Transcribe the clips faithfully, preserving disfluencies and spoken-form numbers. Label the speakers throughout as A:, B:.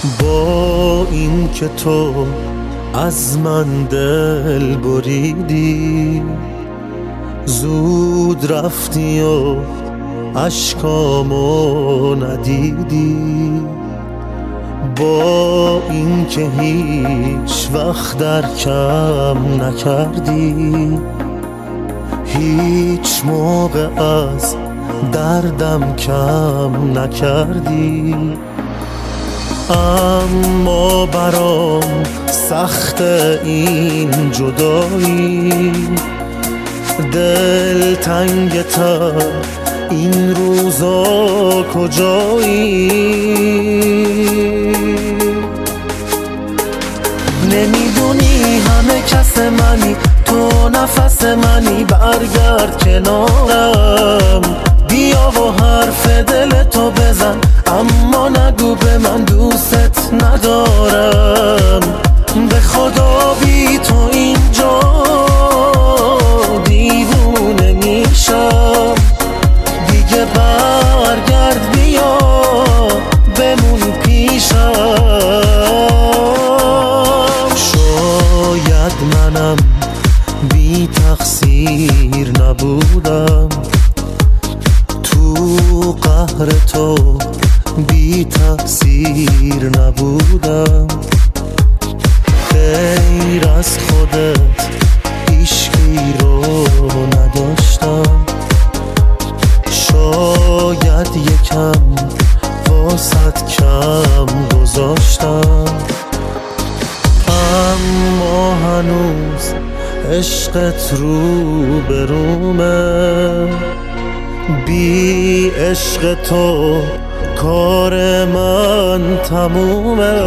A: با این که تو از من دل بریدی، زود رفتی و اشکامو ندیدی. با این که هیچ وقت در کم نکردی، هیچ موقع از دردم کم نکردی. اما برام سخت این جدایی، دل تنگتر این روزا کجایی؟ نمیدونی همه کس منی، تو نفس منی، برگرد کنارم، بیا و حرف دل تو بزن، اما نگو به من دوست ندارم. به خدا بی تو اینجا دیوونه میشم، دیگه برگرد بیا بمون پیشم. شاید منم بی تقصیر نبودم، تو قهر تو بی تأثیر نبودم. غیر از خودت هیچکی رو نداشتم، شاید یکم واسط کم گذاشتم. اما هنوز عشقت رو برومه، بی عشق تو کار من تمومه.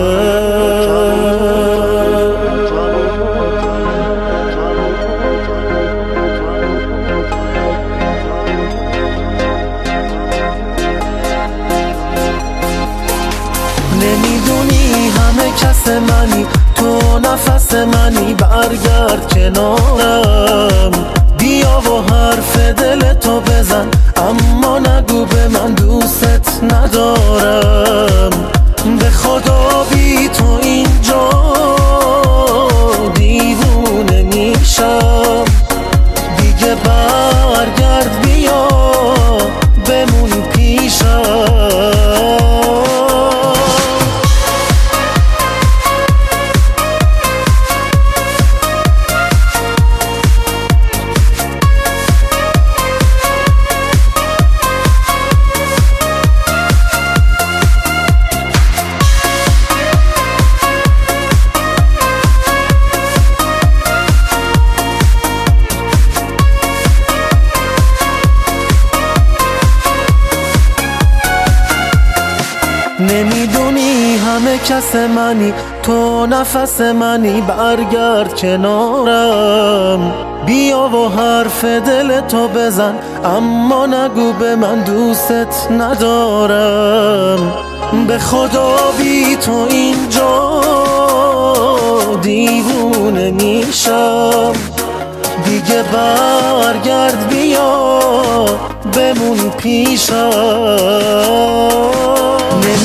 A: نمیدونی همه کس منی، تو نفس منی، برگرد کنارم، بیا و حرف دل تو بزن، اما نگو به من دوست ندارم. به خدا بی تو اینجا دیوونه میشم، دیگه برگرد بیا بمون پیشم. نمیدونی همه کس منی، تو نفس منی، برگرد کنارم، بیا و حرف دل تو بزن، اما نگو به من دوست ندارم. به خدا بی تو اینجا دیوونه میشم، دیگه برگرد بیا بمون پیشم.